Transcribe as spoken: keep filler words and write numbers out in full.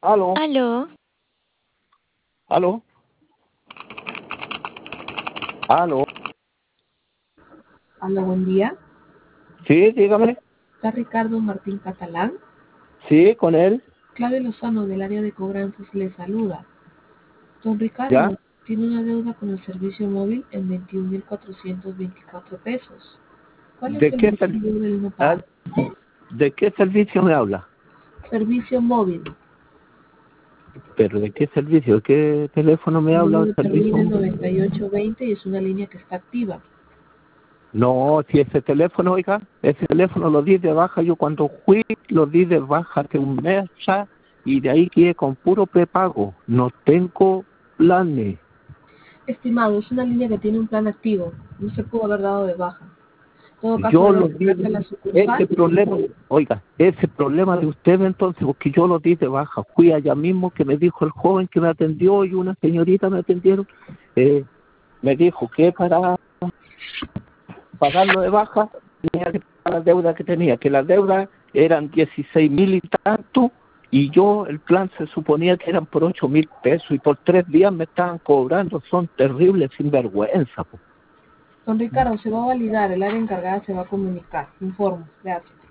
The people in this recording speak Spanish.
Aló, Aló, aló, aló. Hola, buen día. Sí, dígame. Está Ricardo Martín Catalán. Sí, con él. Claudio Lozano del área de cobranzas le saluda. Don ¿Ya? Ricardo tiene una deuda con el servicio móvil en veintiún mil cuatrocientos veinticuatro pesos. ¿Cuál es ¿De el qué, ser- motivo del no ah, pago? ¿De qué servicio me habla? Servicio móvil. ¿Pero de qué servicio? ¿De qué teléfono me El habla? número termina en ¿Servicio? noventa y ocho veinte y es una línea que está activa. No, si ese teléfono, oiga, ese teléfono lo di de baja. Yo cuando fui lo di de baja hace un mes ya y de ahí quedé con puro prepago. No tengo planes. Estimado, es una línea que tiene un plan activo. No se pudo haber dado de baja. En todo caso, Yo debe lo di, acercarse a la ese sucursal. problema, oiga, ese problema de usted entonces, porque yo lo di de baja, fui allá mismo que me dijo el joven que me atendió y una señorita me atendieron, eh, me dijo que para pagarlo de baja tenía que pagar la deuda que tenía, que las deudas eran dieciséis mil y tanto, y yo el plan se suponía que eran por ocho mil pesos y por tres días me estaban cobrando, son terribles sinvergüenza. Po. Don Ricardo, se va a validar. El área encargada se va a comunicar. Informo. Gracias.